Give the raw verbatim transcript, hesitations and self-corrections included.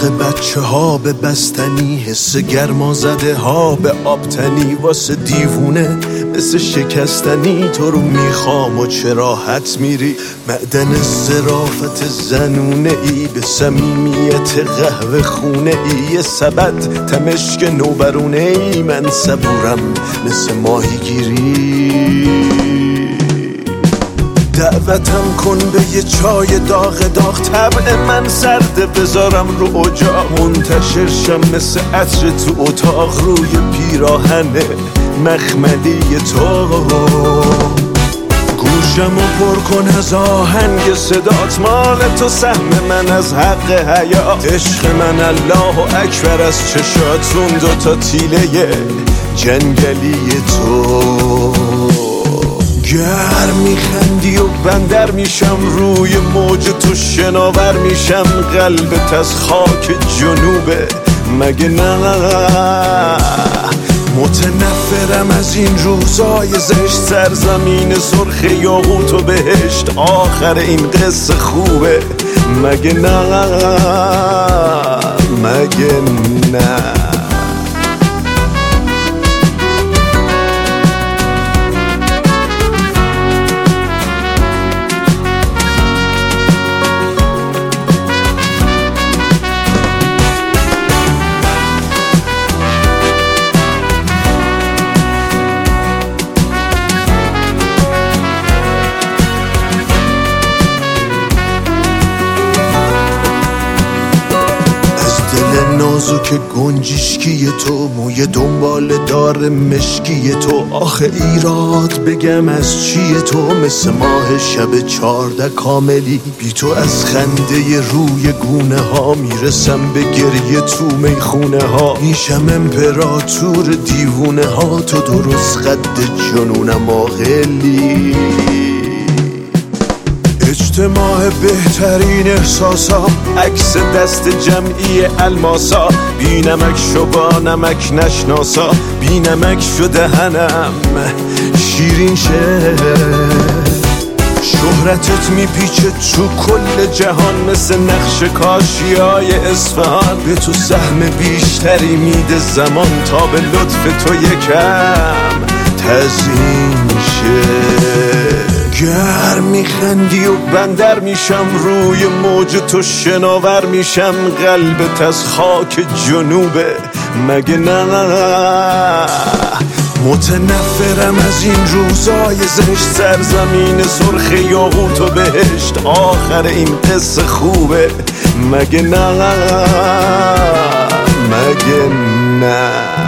عشق بچه ها به بستنی، حس گرما زده ها به آبتنی، واسه دیوونه مثل شکستنی تو رو میخوام و چه راحت میری. معدن ظرافت زنونه ای به صمیمیت قهوه خونه ای، یه سبد تمشک نوبرونه ای، من صبورم مثل ماهیگیری. دعوتم کن به یه چای داغ داغ، طبع من سرده بذارم رو اجاق، منتشر شم مثل عطر تو اتاق روی پیراهن مخملی تو. گوشمو پر کن از آهنگ صدات، مال تو سهم من از حق حیات، عشق من الله اکبر از چشات، اون دوتا تیله جنگلی تو. گر میخندی و بندر میشم روی موج تو، شناور میشم قلبت از خاک جنوبه مگه نه؟ متنفرم از این روزای زشت، سرزمین سرخ یاقوت و بهشت، آخر این قصه خوبه مگه نه؟ مگه نه؟ نازک گنجشکی تو، موی دنبال دار مشکی تو، آخه ایراد بگم از چیه تو، مثل ماه شب چارده کاملی، بی تو از خنده روی گونه ها میرسم به گریه تو میخونه ها، میشم امپراتور دیوونه ها، تو درست قد جنونم آقلی. اجتماع بهترین احساسام، عکس دست جمعی الماسا، بی نمک شو با نمک نشناسا، بی نمک شو دهنم شیرین شه. شهرتت میپیچه تو کل جهان مثل نقش کاشیای اصفهان، به تو سهم بیشتری میده زمان تا به لطف تو یکم تزیین شه. گر میخندی و بندر میشم روی موج تو، شناور میشم قلبت از خاک جنوبه مگه نه؟ متنفرم از این روزای زشت، سرزمین سرخ یاقوت و بهشت، آخر این قصه خوبه مگه نه؟ مگه نه؟